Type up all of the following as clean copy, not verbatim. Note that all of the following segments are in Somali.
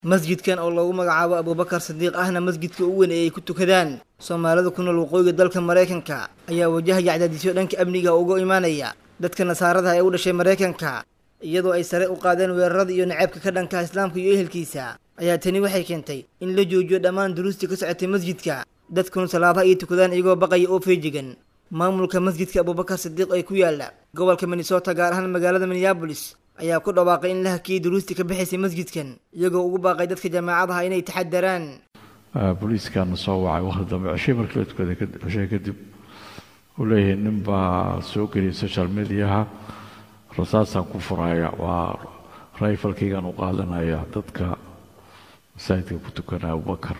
masjidkan oo lagu magacaabo Abubakar Sadiiq ahna masjidka ugu weyn ee ay ku tukadaan Soomaalida ku nool waqooyiga dalka Mareykanka ayaa wajahaya cadaadisyo dhanka amniga uga imaanaya dadka Nasaarada ee u dhashay Mareykanka iyadoo ay sare u qaadeen weerarada iyo nacaybka ka dhanka Islaamka iyo ehelkiisa ayaa tani waxay keentay in la joojiyo dhammaan duruustii ka socotay masjidka dadkuna salaadaha ay tukadaan iyagoo baqaya oo feejigan maamulka masjidka Abubakar Sadiiq ee ku yaala gobolka Minnesota gaar ahaan magaalada Minneapolis ayaa ku dhawaaqay in la hakiyay duruustii ka bixisay masjidkan iyagoo ugu baaqay dadka jaamacadaha inay taxadaraan booliiskan soo wacay waqti dambe cishii markii la tukaday kadib uu leeyahay nin baa soo geliyay social mediaha rasaasaan ku furaya waa rifle-kaygaan u qaadanaya dadka masaajidka ku tukanaya Abubakar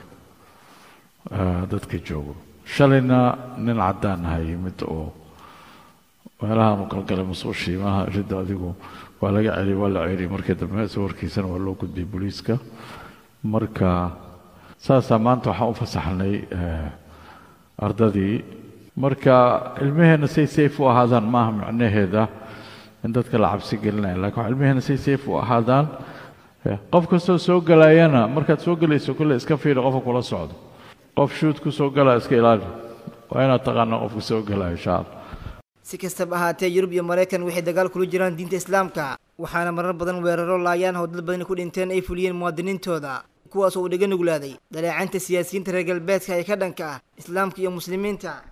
dadka joogo shalayna nin caddaan ahay mid oo meelahaan u galgalay masuushii maaha ridda adigu waa laga celiyay waa la celiyay markii dambe sawirkiisana waa loo gudbiyay booliiska marka saasaa maanta waxaan u fasaxnay ardadii marka ilmaheena say safe u ahaadaan maaha macnaheeda in dadka la cabsi gelinayo laakiin ilmaheena say safe u ahaadaan qof kastoo soo galayana markaad soo galayso kulle iska fiiri qofka kula socdo qof shoot ku soo galaa iska ilaali waa inaad taqaano qofka soo galaya insha Allah si kastaba ahaatee Yurub iyo Mareykan waxay dagaal kula jiraan diinta Islaamka waxaana marar badan weeraro laayaan oo dad badan ku dhinteen ay fuliyeen muwaadiniintooda kuwaas oo dhagan uglaaday daleecanta siyaasiyiinta reer galbeedka ee ka dhanka ah Islaamka iyo muslimiinta